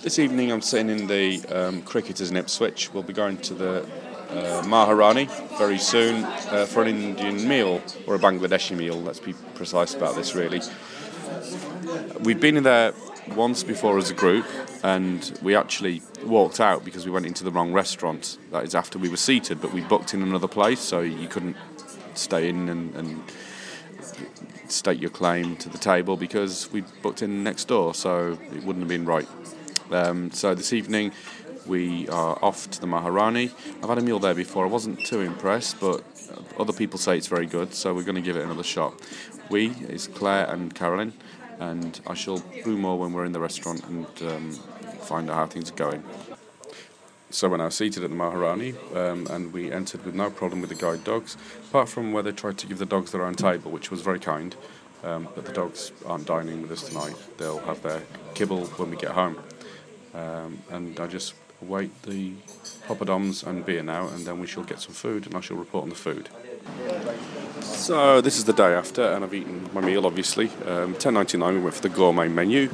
This evening I'm sitting in the Cricketers in Ipswich. We'll be going to the Maharani very soon for an Indian meal, or a Bangladeshi meal, let's be precise about this really. We've been in there once before as a group, and we actually walked out because we went into the wrong restaurant. That is after we were seated, but we booked in another place, so you couldn't stay in and state your claim to the table because we booked in next door, so it wouldn't have been right. So this evening we are off to the Maharani. I've had a meal there before. I wasn't too impressed, but other people say it's very good, so we're going to give it another shot. We is Claire and Carolyn, and I shall brew more when we're in the restaurant and find out how things are going. So we're now seated at the Maharani, and we entered with no problem with the guide dogs, apart from where they tried to give the dogs their own table, which was very kind. But the dogs aren't dining with us tonight. They'll have their kibble when we get home. And I just await the poppadoms and beer now, and then we shall get some food, and I shall report on the food. So this is the day after, and I've eaten my meal, obviously. $10.99, we went for the gourmet menu.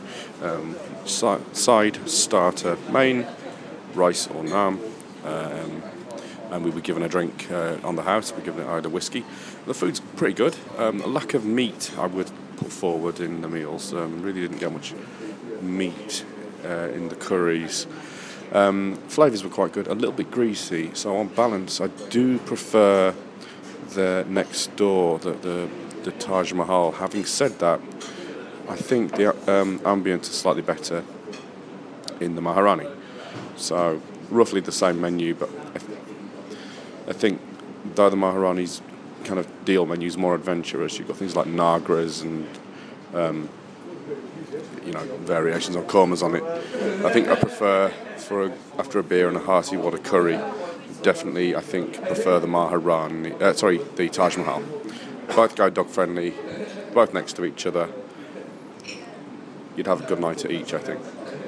Side, starter, main, rice or naan. And we were given a drink on the house. We were given either whiskey. The food's pretty good. A lack of meat I would put forward in the meals. Really didn't get much meat in the curries. Flavours were quite good, a little bit greasy, so on balance I do prefer the next door, the Taj Mahal. Having said that, I think the ambience is slightly better in the Maharani. So roughly the same menu, but I think though the Maharani's kind of deal menu is more adventurous, you've got things like nagras and variations on kormas on it. I think I prefer, after a beer and a hearty water curry, definitely I think prefer the the Taj Mahal. Both guide dog friendly, both next to each other. You'd have a good night at each, I think.